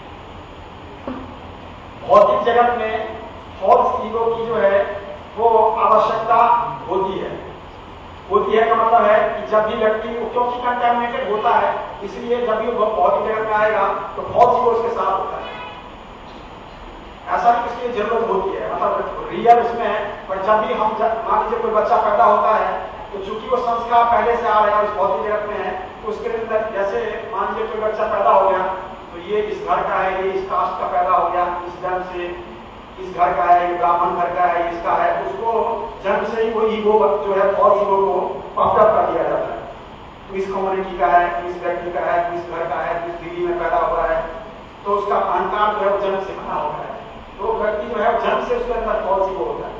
भौतिक जगत में फॉल्स ईगो की जो है वो आवश्यकता होती है का मतलब है कि जब भी व्यक्ति क्योंकि कंटेमिनेटेड होता है, इसलिए जब भी वो भौतिक जगत में आएगा तो फॉल्स ईगो उसके साथ होता है। ऐसा नहीं इसकी जरूरत होती है, मतलब रियल उसमें है। पर जब भी हम मान लीजिए कोई बच्चा पैदा होता है तो चूंकि वो संस्कार पहले से आ रहा है उस भौतिक जगत में है, तो उसके अंदर जैसे मान लीजिए कोई बच्चा पैदा हो गया तो ये इस घर का है, ये इस कास्ट का पैदा हो गया, इस जन्म से इस घर का है, ये ब्राह्मण घर का है, इसका है, उसको जन्म से ही वो ईगो जो है फॉल्स ईगो को पॉपअप कर दिया जाता है। तो इस कम्युनिटी का है, इस व्यक्ति का है, इस घर का है, इस दिल्ली में पैदा हुआ है, तो उसका अहंकार जो है जन्म से बना हुआ है। तो व्यक्ति जो है जन्म से उसके अंदर फॉल्स ईगो होता है।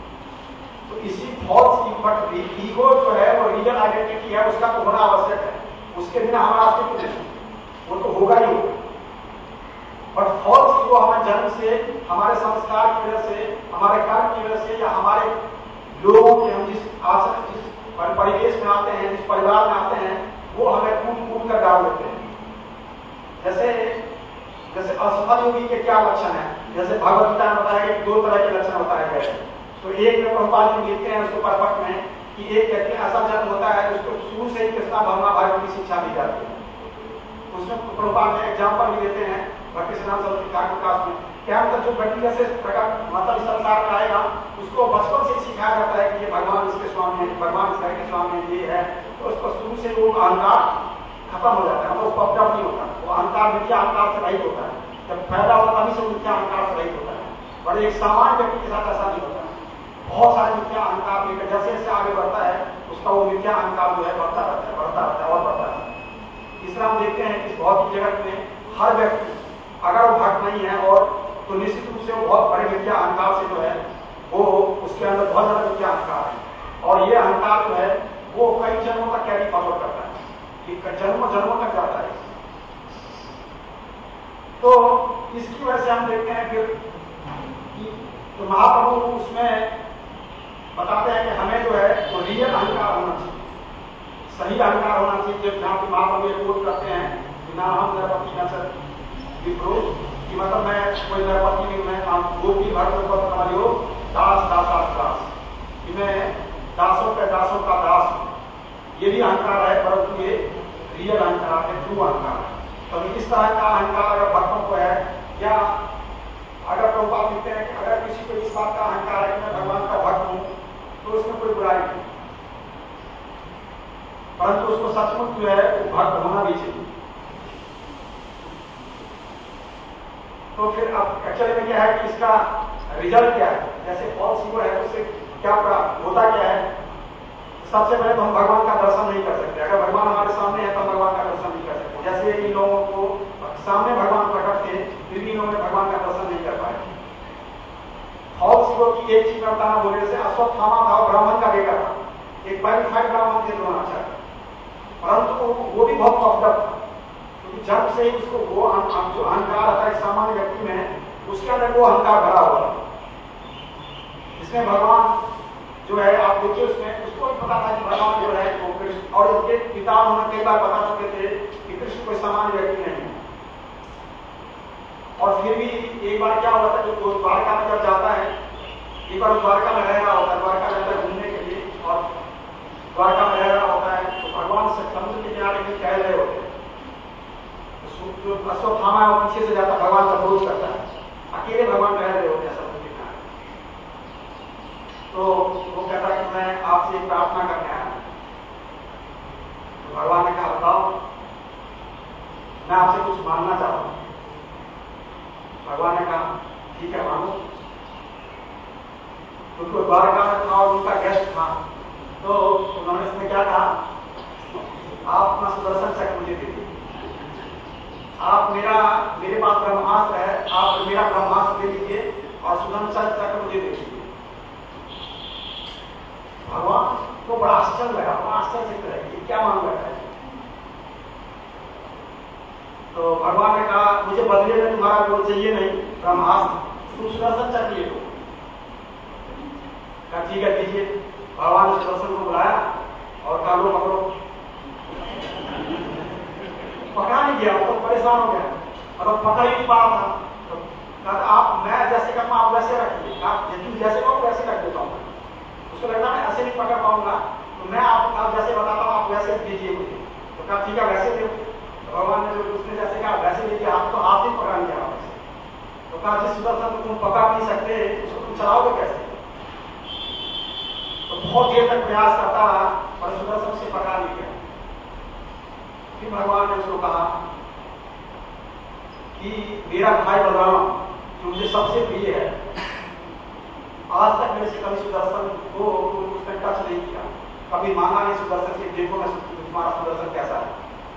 तो इसी फॉल्स ईगो जो है वो रियल आइडेंटिटी है, उसका तो होना आवश्यक है। उसके बिना हमारा अस्तित्व नहीं, वो तो होगा ही होगा। बट फॉल्स ईगो हमें जन्म से, हमारे संस्कार की वजह से, हमारे कर्म की वजह से, या हमारे लोगों के, हम जिस आचरण, जिस परिवेश में आते हैं, जिस परिवार में आते हैं, वो हमें कूद कूद कर डाल देते हैं। जैसे असफल योगी के क्या लक्षण है, जैसे भगवत गीता में बताया गया कि 2 तरह के लक्षण बताए गए हैं। तो एक में प्रभुपाद जी लिखते हैं उसको परपट में कि एक व्यक्ति ऐसा जन्म होता है उसको शुरू से ही कृष्णा भावना भाव की शिक्षा दी जाती है। उसमें प्रभुपाद में एग्जाम्पल भी देते हैं भक्ति सिद्धांत सरस्वती विकास में, क्या मतलब जो व्यक्ति जैसे प्रकट मतलब इस संसार में आएगा उसको बचपन से सिखाया जाता है कि ये भगवान इसके स्वामी है, भगवान इस घर के स्वामी है, ये है, तो उसको शुरू से वो अहंकार खत्म हो जाता है, मतलब उसको अपडेट नहीं होता, वो अहंकार मिथ्या अहंकार से रहित होता है। जब पैदा होता तभी से मिथ्या अहंकार से रहित होता है। पर एक सामान्य व्यक्ति के साथ ऐसा नहीं होता है, बहुत सारे मिथ्या अहंकार लेकर जैसे जैसे आगे बढ़ता है उसका वो मिथ्या अहंकार जो है बढ़ता रहता है, बढ़ता रहता है और बढ़ता रहता है। इसलिए हम देखते हैं कि इस भौतिक जगत में हर व्यक्ति अगर वो भक्त नहीं है और तो निश्चित रूप से वो बहुत बड़े मिथ्या अहंकार से जो है वो उसके अंदर बहुत ज्यादा मिथ्या अहंकार है, और ये अहंकार जो है वो कई जन्मों तक कैरी फॉरवर्ड करता है, कि जन्मों तक जाता है। तो इसकी वजह से हम देखते हैं फिर तो महाप्रभु उसमें बताते हैं कि हमें जो है वो रियल अहंकार होना चाहिए, सही अहंकार होना चाहिए। जब जहां पर महाप्रभु ये बोध करते हैं कि ना हम नरपति न सर विप्रो, कि मतलब मैं कोई नरपति नहीं, मैं गोपी भर हो दास दास, कि मैं दासों का दास हूं। ये भी अहंकार है, परंतु ये रियल अहंकार है, ट्रू अहंकार है। तो इस तरह का अहंकार अगर भक्तों को है, या अगर प्रभुपाद लिखते हैं कि अगर किसी को इस बात का अहंकार है कि मैं भगवान का भक्त हूं, तो उसमें कोई बुराई नहीं, परंतु उसको सचमुच जो है वो भक्त होना भी चाहिए। तो फिर अब एक्चुअली में क्या है कि इसका रिजल्ट क्या है, जैसे फॉल्स ईगो है उससे क्या होता क्या है। सबसे पहले तो हम भगवान का दर्शन नहीं कर सकते, अगर भगवान हमारे सामने है तो हम भगवान का दर्शन नहीं कर सकते। जैसे इन लोगों को सामने भगवान प्रकट थे फिर भी इन्होंने भगवान का दर्शन नहीं कर पाए। फॉल्स ईगो की एक चीज में बताना बोले, जैसे अश्वत्थामा था, ब्राह्मण का बेटा था, एक क्वालिफाइड ब्राह्मण थे द्रोणाचार्य, परंतु वो भी बहुत पॉपुलर था, क्योंकि जब से ही उसको वो जो अहंकार आता है सामान्य व्यक्ति में, उसके अंदर वो अहंकार भरा हुआ है। इसमें भगवान जो है आप देखिए उसमें उसको भी पता था कि भगवान जो है वो कृष्ण, और उसके पिता उन्होंने कई बार बता चुके थे कि कृष्ण कोई सामान्य व्यक्ति नहीं है। और फिर भी एक बार क्या हुआ था, जो द्वारका में जब जाता है, एक बार द्वारका में रह रहा होता है, द्वारका जाता है घूमने के लिए, और द्वारका में रह रहा होता है तो भगवान से समुद्र के किनारे में टहल रहे होते हैं, जो अश्वत्थामा है वो पीछे से जाता भगवान का अप्रोच करता है, अकेले भगवान टहल रहे होते हैं समुद्र के किनारे। तो वो कहता है कि मैं आपसे एक प्रार्थना करने आया हूं। तो भगवान ने कहा बताओ, मैं आपसे कुछ मांगना चाहता हूं। भगवान ने कहा ठीक है मांगो। उनको द्वारका में था और उनका गेस्ट था, तो उन्होंने इसमें क्या कहा, आप अपना सुदर्शन चक्र मुझे दे दीजिए, आप मेरे पास ब्रह्मास्त्र है, आप मेरा ब्रह्मास्त्र दे दीजिए और सुदर्शन चक्र मुझे दे दीजिए। भगवान को बड़ा आश्चर्य लगा, बड़ा आश्चर्यचकित है, ये क्या मांग रहा है। तो भगवान ने कहा मुझे बदले में तुम्हारा गोल चाहिए नहीं, ब्रह्मास्त्र, तुम सुदर्शन चक्र ले लो। कहा ठीक है दीजिए। भगवान ने सुदर्शन को बुलाया और कहा लो पकड़ो। पकड़ा नहीं गया, तो परेशान हो गया, मतलब पकड़ ही नहीं पा रहा था। तो कहा आप मैं जैसे कहूँ आप वैसे रखिए, तुम जैसे कहो वैसे रख देता हूँ। उसको लगता मैं ऐसे नहीं पकड़ पाऊंगा, तो मैं आप जैसे बताता हूँ आप वैसे दीजिए मुझे। तो कहा ठीक है वैसे दे। भगवान ने उसने जैसे कहा वैसे दीजिए, आप तो हाथ ही पकड़ा लिया आपसे। तो कहा जिस सुदर्शन को तुम पकड़ नहीं सकते उसको तुम चलाओगे कैसे। तो बहुत देर तक प्रयास करता रहा और सुदर्शन से पकड़ा नहीं गया। फिर भगवान ने उसको कहा कि मेरा भाई बलराम जो मुझे सबसे प्रिय है, आज तक मेरे से कभी सुदर्शन को उसने टच नहीं किया, कभी मांगा नहीं सुदर्शन से, देखो मैं तुम्हारा सुदर्शन कैसा है।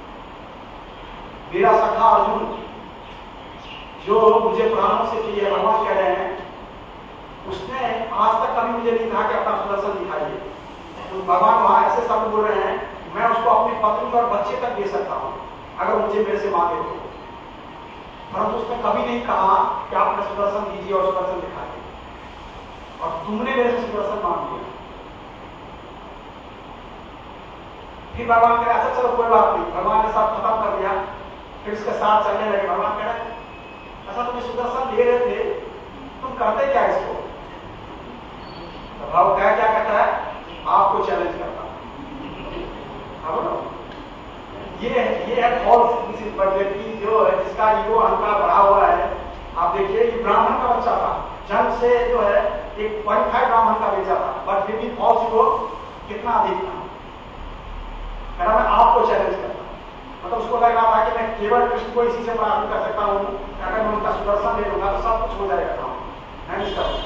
मेरा सखा अर्जुन जो मुझे प्राणों से प्रिय है, भगवान कह रहे हैं, उसने आज तक कभी मुझे नहीं कहा कि अपना सुदर्शन दिखाइए। तो भगवान वहां ऐसे शब्द बोल रहे हैं, मैं उसको अपनी पत्नी और बच्चे तक दे सकता हूं अगर मुझे मेरे से मांगे तो। परंतु उसने कभी नहीं कहा कि आप अपना सुदर्शन दीजिए और सुदर्शन दिखाइए, और तुमने मेरे से सुदर्शन मांग लिया। फिर भगवान कह रहे अच्छा चलो कोई बात नहीं, भगवान ने सब खत्म कर दिया, फिर उसके साथ चलने लगे। भगवान कह रहे अच्छा तुम्हें सुदर्शन दे रहे थे, तुम करते क्या इसको? तो भाव क्या क्या कहता है, आपको चैलेंज करता हूं। ये है फॉल्स व्यक्ति जो है, जिसका ईगो अहंकार बढ़ा हुआ है। आप देखिए कि ब्राह्मण का बच्चा था, जन्म से जो है एक क्वालिफाइड ब्राह्मण का बेचा था, बट फिर भी फॉल्स ईगो कितना अधिक था। मैं आपको चैलेंज करता हूं, मतलब उसको लग रहा था कि मैं केवल कृष्ण को इसी से पराजित कर सकता हूं, अगर मैं उनका सुदर्शन ले लूंगा तो सब कुछ हो जाएगा काम, मैं नहीं करूंगा।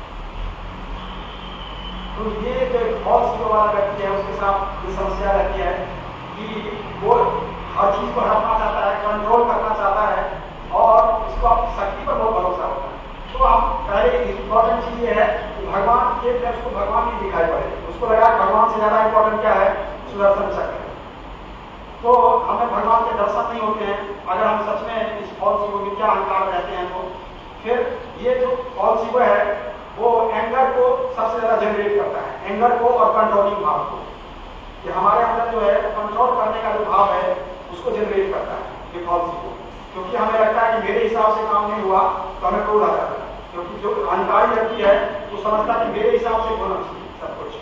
तो ये जो फॉल्स ईगो वाला व्यक्ति है, उसके साथ ये समस्या रहती है कि वो हर चीज को हड़पना चाहता है, कंट्रोल करना चाहता है, और इसको अपनी शक्ति पर बहुत भरोसा होता है। तो आप पहले इंपॉर्टेंट चीज ये है कि भगवान के उसको भगवान नहीं दिखाई पड़े, उसको लगा भगवान से ज्यादा इंपॉर्टेंट क्या है, सुदर्शन चक्र। तो हमें भगवान के दर्शन नहीं होते हैं अगर हम सच में इस फॉल्स ईगो में क्या अहंकार रहते हैं। तो फिर ये जो फॉल्स ईगो है वो एंगर को सबसे ज्यादा जनरेट करता है, एंगर को और कंट्रोलिंग भाव को। कि हमारे अंदर जो है कंट्रोल करने का जो भाव है उसको जनरेट करता है ये फॉल्स ईगो, क्योंकि हमें लगता है कि मेरे हिसाब से काम नहीं हुआ तो हमें क्रोध आ जाता है। क्योंकि जो अहंकारी व्यक्ति है वो समझता है कि मेरे हिसाब से होना चाहिए सब कुछ,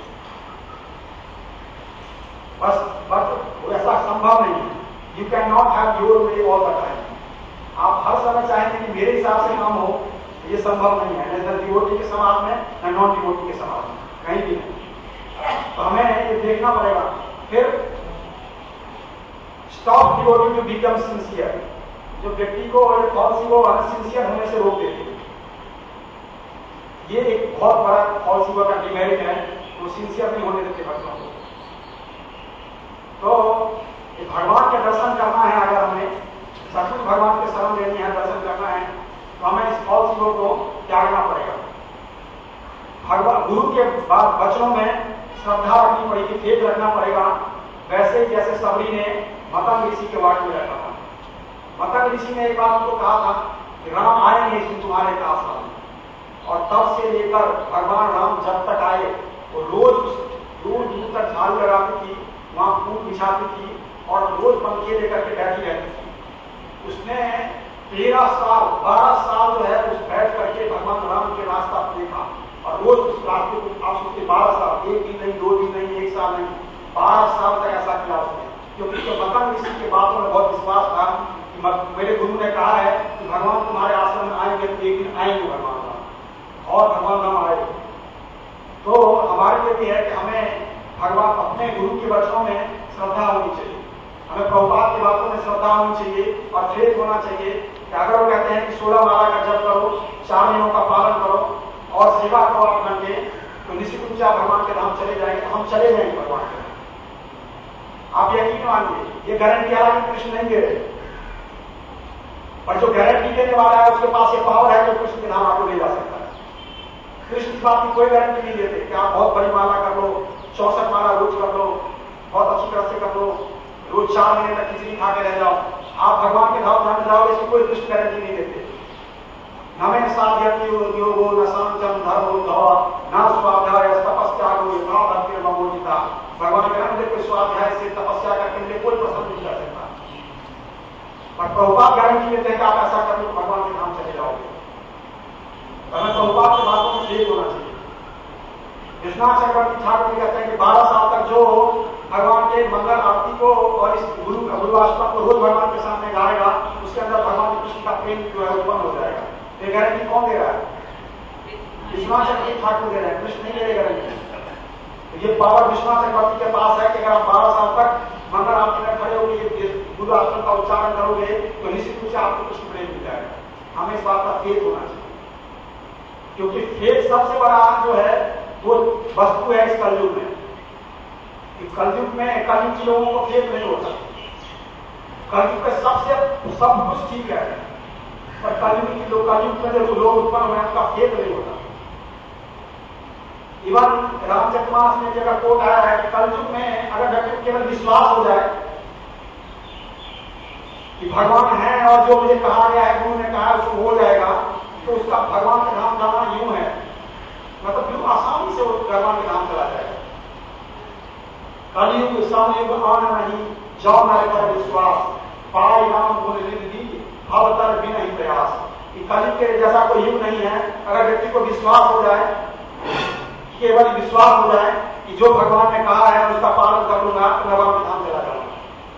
बट ऐसा संभव नहीं है। You can not have your way all the time. आप हर समय चाहेंगे कि मेरे हिसाब से काम हो, ये संभव नहीं है, न डिवोटी के समाज में न नॉन डिवोटी के समाज में, कहीं भी नहीं। तो हमें ये देखना पड़ेगा। फिर stop devotee to become sincere, जो व्यक्ति को फॉल्स ईगो सिंसियर होने से रोक देती है। ये एक बहुत बड़ा फॉल्स ईगो का डिमेरिट है, वो सिंसियर नहीं होने देते भक्तों को। तो भगवान के दर्शन करना है, अगर हमें सचमुच भगवान के शरण लेनी है, दर्शन करना है, तो हमें इस फॉल्स ईगो को त्यागना पड़ेगा। भगवान गुरु के वचनों में श्रद्धा रखनी पड़ेगी, फेथ रखना पड़ेगा, वैसे ही जैसे सबरी ने मतंग ऋषि के वाक्य में रखा था। मतंग ऋषि ने एक बार उनको कहा था कि राम आएंगे इसमें तुम्हारे पास में, और तब से लेकर भगवान राम जब तक आए वो रोज दूर दूर तक झाड़ू लगाती थी, वहां फूल बिछाती थी और रोज पंखे लेकर के बैठी रहती थी। उसने 13 साल 12 साल जो है उस बैठ करके भगवान राम के रास्ता देखा, और रोज उस रास्ते को आप सोचते 12 साल, एक दिन नहीं, 2 दिन नहीं, 1 साल नहीं, 12 साल तक ऐसा किया उसने। क्योंकि जो मतंग ऋषि की बातों में बहुत विश्वास था कि मेरे गुरु ने कहा है कि भगवान तुम्हारे आश्रम में आएंगे तो एक दिन आएंगे भगवान राम, और भगवान राम आए। तो हमारे लिए भी है कि हमें भगवान अपने गुरु के वचनों में श्रद्धा होनी चाहिए, हमें प्रभुपाद की बातों में श्रद्धा होनी चाहिए, और फेथ होना चाहिए कि अगर वो कहते हैं कि 16 माला का जप करो, 4 नियमों का पालन करो और सेवा करो 8 घंटे, तो निश्चित रूप से आप भगवान के धाम चले जाएंगे। तो हम चले जाएंगे भगवान के धाम, आप यकीन मानिए, ये गारंटी हालांकि कृष्ण नहीं दे रहे, पर जो गारंटी देने वाला है उसके पास ये पावर है जो कृष्ण के धाम आपको ले जा सकता है। कृष्ण इस बात की कोई गारंटी नहीं देते कि आप बहुत बड़ी माला कर लो, 64 माला रोज कर लो, बहुत अच्छी तरह से कर लो, रोज 4 महीने तक खिचड़ी खा के रह जाओ, आप भगवान के धाम जाने जाओगे, इसकी कोई कृष्ण गारंटी नहीं देते। हमें साध्यति उद्योगो न संचम धर्मो धवा न स्वाध्याय तपस्यागो यथा भक्ति ममोजिता। भगवान के नाम कोई स्वाध्याय से तपस्या करके मुझे कोई प्रसन्न नहीं कर सकता, पर प्रभुपाद गारंटी देते हैं कि आप ऐसा कर लो भगवान के धाम चले जाओगे। हमें प्रभुपाद की बातों में फेथ होना चाहिए। विश्वनाथ चक्रवर्ती ठाकुर जी कहते हैं कि 12 साल तक जो भगवान के मंगल आरती को और इस गुरुवाष्टक को रोज भगवान के सामने गाएगा, उसके अंदर भगवान कृष्ण का प्रेम जो है उत्पन्न हो जाएगा। ये गारंटी कौन दे रहा है? विश्वनाथ चक्रवर्ती ठाकुर दे रहे हैं, कृष्ण नहीं दे रहे गारंटी। ये पावर विश्वनाथ चक्रवर्ती के पास है कि अगर आप 12 साल तक मंगल आरती में खड़े होकर गुरुवाष्टक का उच्चारण करोगे तो निश्चित रूप से आपको कृष्ण प्रेम मिल जाएगा। हमें इस बात का फेथ होना चाहिए, क्योंकि फेथ सबसे बड़ा जो है वो वस्तु है इस कलयुग में। कलयुग के लोगों को फेथ नहीं होता। कलयुग में सब कुछ ठीक है, पर कलयुग में जो लोग उत्पन्न हुए उनका फेथ नहीं होता। इवन रामचरितमानस में जगह कोट आया है कि कलयुग में अगर व्यक्ति को केवल विश्वास हो जाए कि भगवान है और जो मुझे कहा गया है, गुरु ने कहा है उसको हो जाएगा, तो उसका भगवान का धाम जाना यूं है, मतलब यूं आसानी से वो भगवान के धाम चला जाएगा। कलयुग समयुग आन नहीं, जाओ नारे पर विश्वास, पाई राम गुण रिद्धि भवतर बिना ही प्रयास। कलयुग के जैसा कोई युग नहीं है। अगर व्यक्ति को विश्वास हो जाए, केवल विश्वास हो जाए कि जो भगवान ने कहा है उसका पालन कर लूंगा, तो भगवान के धाम चला जाऊंगा।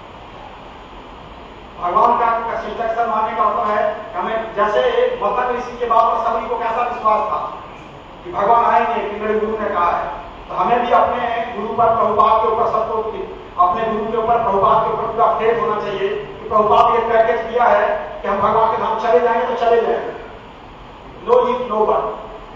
भगवान का शिष्टाचार मानने का मतलब है हमें, जैसे मत्तक ऋषि के बाद पर सभी को कैसा विश्वास था कि भगवान आएंगे, कि मेरे गुरु ने कहा है, तो हमें भी अपने गुरु पर, प्रभुपाद के ऊपर, सबको अपने गुरु के ऊपर, प्रभुपाद के ऊपर पूरा फेथ होना चाहिए कि प्रभुपाद ने पैकेज दिया है कि हम भगवान के धाम चले जाएंगे तो चले जाएंगे, नो इफ नो वन।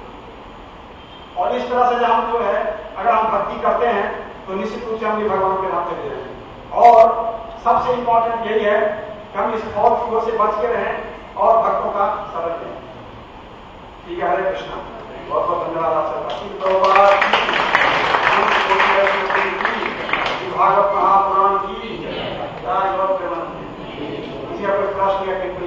और इस तरह से जब हम जो है अगर हम भक्ति करते हैं तो निश्चित रूप से हम भी भगवान के धाम चले जाएंगे। और सबसे इंपॉर्टेंट यही है कि हम इस फॉल्स फ्लो से बच के रहें और भक्तों का शरण लें। ठीक है, हरे कृष्णा। बहुत बहुत धन्यवाद आप सबका। भागवत महापुराण की इसी पर प्रश्न या टिप्पणी?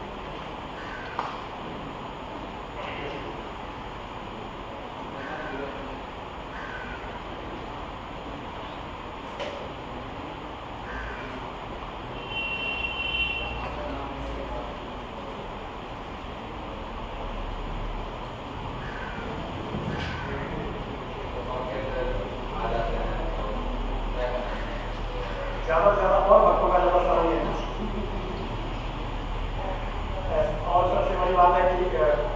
ज्यादा से ज्यादा और भक्तों का ज्यादा सरल है। और सबसे बड़ी बात है कि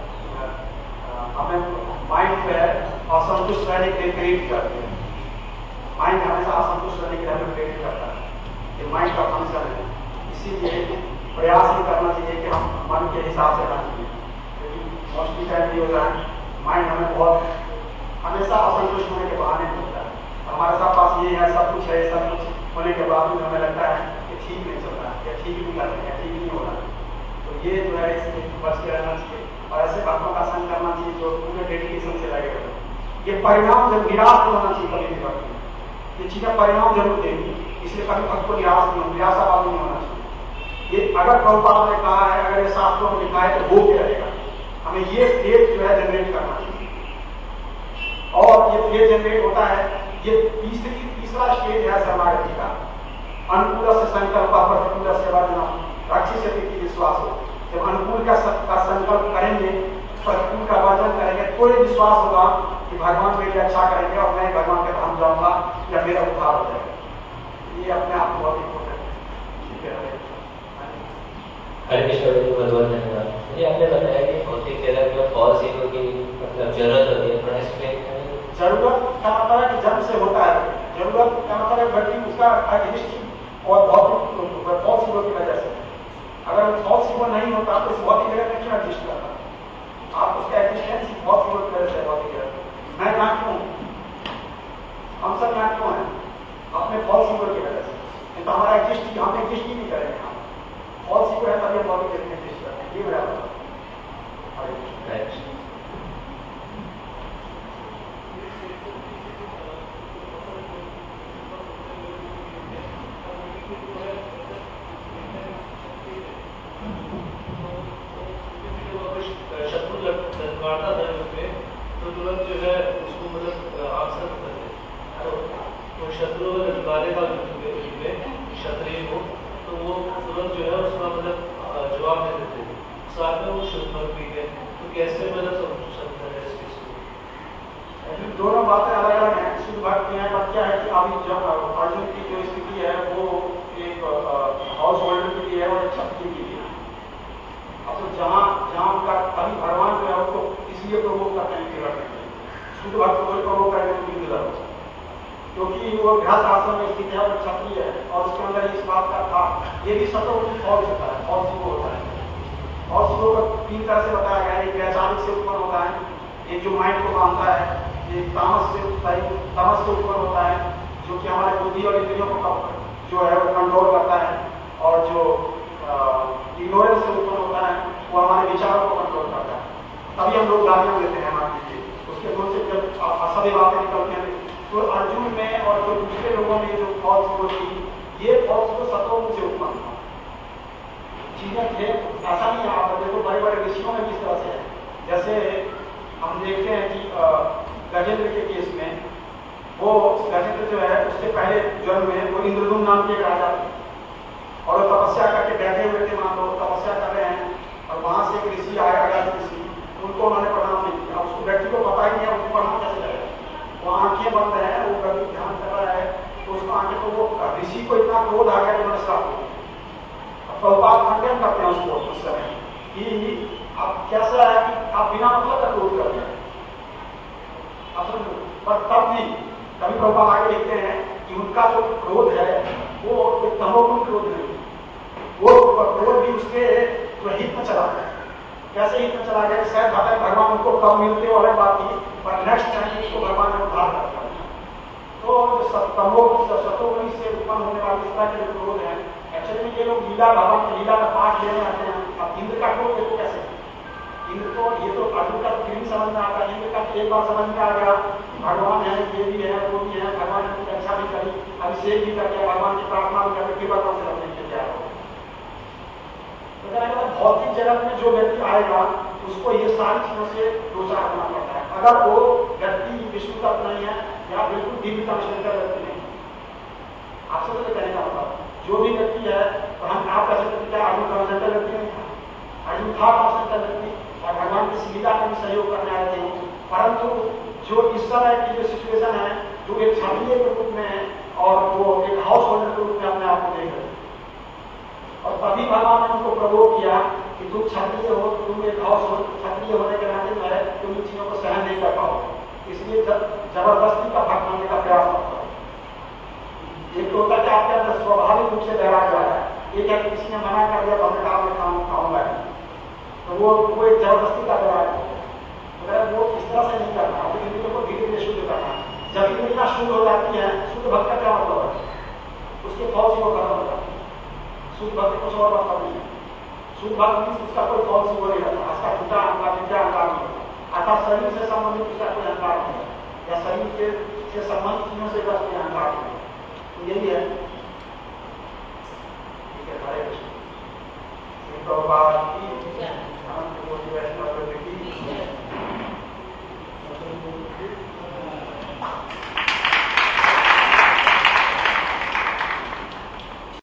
हमें माइंड जो है असंतुष्ट रहने के लिए प्रेरित करते हैं। माइंड हमेशा असंतुष्ट रहने के लिए हमें प्रेरित करता है, ये माइंड का फंक्शन है। इसीलिए प्रयास ही करना चाहिए कि हम मन के हिसाब से रहना चाहिए, क्योंकि मोस्टली टाइम ये होता है माइंड हमें बहुत हमेशा असंतुष्ट होने के बहाने मिलता है। हमारे साथ पास ये है, सब कुछ है, सब कुछ होने के बावजूद हमें लगता है कि ठीक नहीं चल रहा है, या ठीक नहीं कर रहे हैं, ठीक नहीं हो रहा है। तो ये जो है इससे बच के रहना चाहिए और ऐसे भक्तों का संग करना चाहिए जो पूरे डेडिकेशन से लगे हुए। ये परिणाम जब निराश नहीं होना चाहिए कभी भी भक्त में, ये चीजें परिणाम जरूर देंगी, इसलिए कभी भक्त को निराशावाद नहीं होना चाहिए। ये अगर प्रभुपाद ने कहा है, अगर ये शास्त्रों में लिखा है तो हो के रहेगा। हमें ये फेथ जो है जनरेट करना चाहिए, और ये फेथ जनरेट होता है, ये तीसरा स्टेज है शरणागति का। अनुकूल से संकल्प, प्रतिकूल से वर्जना, राक्षी से विश्वास हो। जब अनुकूल का संकल्प करेंगे, प्रतिकूल का वर्जन करेंगे, तो ये विश्वास होगा कि भगवान मेरे लिए अच्छा करेंगे और मैं भगवान के धाम जाऊंगा या मेरा उद्धार हो जाएगा। ये अपने आप बहुत इंपॉर्टेंट है। ठीक है, हरे कृष्ण। बहुत बहुत धन्यवाद। मुझे आपने बताया कि भौतिक जगत में फॉल्स ईगो की मतलब जरूरत होती है, थोड़ा एक्सप्लेन करें। जरूरत का मतलब है कि जन्म से होता है। जरूरत का मतलब है व्यक्ति उसका हिस्ट्री और भौतिक फॉल्स ईगो की वजह से। अगर फॉल्स ईगो नहीं होता तो इस भौतिक जगत में क्यों एग्जिस्ट करता? आप उसका एग्जिस्टेंस फॉल्स ईगो की वजह से भौतिक जगत। मैं यहाँ क्यों हूँ, हम सब यहाँ क्यों हैं? अपने फॉल्स ईगो की वजह से। नहीं तो हमारा एग्जिस्ट हम एग्जिस्ट ही नहीं करेंगे। हम फॉल्स ईगो है तभी हम भौतिक जगत में एग्जिस्ट करते हैं। ये मेरा मतलब। तो तुरंत जो है उसको मतलब आंसर करते तो शत्रु निकाले का क्षत्रिय को, तो वो तुरंत जो है उसका मतलब जवाब दे देते थे। साथ में वो शुद्ध भक्त भी है, तो कैसे मतलब सकता है इस चीज को? दोनों बातें अलग अलग हैं। शुद्ध भक्त में पर क्या है कि अभी जब अर्जुन की जो स्थिति है वो एक हाउस होल्डर के लिए है और क्षत्रिय के लिए। अब तो जहाँ उनका अभी भगवान जो है उसको इसलिए प्रमोट करते हैं कि शुद्ध भक्त को प्रमोट करने की जरूरत है, क्योंकि वो गृहस्थ आश्रम में स्थित है, वो क्षत्रिय है और उसके अंदर इस बात का था। ये भी सबको फॉल्स होता है, फॉल्स ईगो होता है। फॉल्स ईगो को तीन तरह से बताया गया है। एक वैचारिक से उत्पन्न होता है, एक जो माइंड को मानता है, एक तामस से उत्पन्न होता है जो कि हमारे बुद्धि और इंद्रियों को जो है वो कंट्रोल करता है, और जो इग्नोरेंस से उत्पन्न होता है वो हमारे विचारों को कंट्रोल करता है। तभी हम लोग गालियां देते हैं मान लीजिए, उसके मुंह से जब असभ्य बातें निकलती हैं तो अर्जुन में और जो दूसरे लोगों में जो फॉल्स ईगो थी ये फॉल्स ईगो सतोगुण से उत्पन्न हुआ। चीजें थे ऐसा नहीं है। आप देखो बड़े बड़े ऋषियों में किस तरह से है, जैसे हम देखते हैं कि गजेंद्र के केस में वो गजेंद्र जो है उसके पहले जन्म में वो इंद्रदुम्न नाम के एक राजा थे और वो तपस्या करके बैठे हुए थे, मान लो तपस्या कर रहे हैं और वहां से एक ऋषि आया, अगस्त ऋषि, उनको उन्होंने प्रणाम नहीं किया। उसको व्यक्ति को पता ही नहीं है उनको प्रणाम कैसे करेगा, वो आंखें बंद है, वो कभी ध्यान कर रहा है तो उसको आंखें, तो वो ऋषि को इतना क्रोध आ गया कि उन्होंने श्राप हो गया। प्रभुपाद खंडन करते हैं उसको उस समय कि अब कैसा है कि आप बिना मतलब का क्रोध कर रहे हैं, पर तब भी कभी प्रभुपाद आगे लिखते हैं कि उनका जो क्रोध है वो तमोगुण क्रोध नहीं, वो क्रोध भी उसके हित में चला गया। कैसे हित में चला गया, शायद भगवान उनको कब मिलते हो अलग बात थी, पर नेक्स्ट टाइम उसको भगवान ने उद्धार कर दिया। तो सतोगुणी से उत्पन्न होने वाले इस तरह के जो क्रोध है, एक्चुअली में ये लोग लीला भगवान की लीला का पाठ लेने आते हैं। अब इंद्र का क्रोध देखो कैसे, इंद्र को ये तो अर्जुन का फिल्म समझ में आता है, इंद्र का एक बार समझ में आ गया भगवान है, ये भी है, वो भी है, भगवान ने कुछ अच्छा भी करी, अभिषेक भी कर दिया, भगवान की प्रार्थना भी करके कृपा कौन से रखने के तैयार हो। तो कहना भौतिक जगत में जो व्यक्ति आएगा उसको ये सारी चीजों से दो चार होना पड़ता है। अगर वो व्यक्ति विष्णु तत्व नहीं है या बिल्कुल दिव्य ट्रांसलेटर व्यक्ति नहीं, आपसे तो कहने का मतलब जो भी व्यक्ति है तो हम आप कह सकते क्या अर्जुन ट्रांसलेटर व्यक्ति नहीं था, अर्जुन था ट्रांसलेटर व्यक्ति और भगवान की लीला में भी सहयोग करने आए थे। परंतु जो इस समय की जो सिचुएशन है, जो एक क्षत्रिय के रूप में है और वो एक हाउस होल्डर के रूप में अपने आप को देख रहे, और तभी भगवान ने उनको प्रबोध किया कि तुम क्षत्रिय हो, तुम एक हाउस होल्डर क्षत्रिय होने के नाते जो है तुम इन चीजों को सहन नहीं कर पाओ, इसलिए जबरदस्ती का भक्त बनने का प्रयास मत करो। एक तो होता है कि आपके अंदर स्वाभाविक रूप से बहरा जा रहा है, एक है किसी ने मना कर दिया तो हमने कहा मैं खाऊंगा नहीं, तो वो एक जबरदस्ती का बहरा है। अगर वो इस तरह से नहीं करना, अपनी इंद्रियों को धीरे धीरे शुद्ध करना। जब इंद्रियां शुद्ध हो जाती है, शुद्ध भक्त का क्या मतलब है, उसके फौज को करना होता है। शुद्ध भक्त कुछ और मतलब नहीं है, शुद्ध भक्त उसका कोई फौज वो नहीं रहता, उसका झूठा अहंकार विद्या अहंकार नहीं होता, अर्थात शरीर से संबंधित उसका कोई अहंकार नहीं है या शरीर से संबंधित चीजों से बस कोई अहंकार नहीं है। तो यही है। ठीक है, हरे कृष्ण। प्रभुपाद की वैष्णव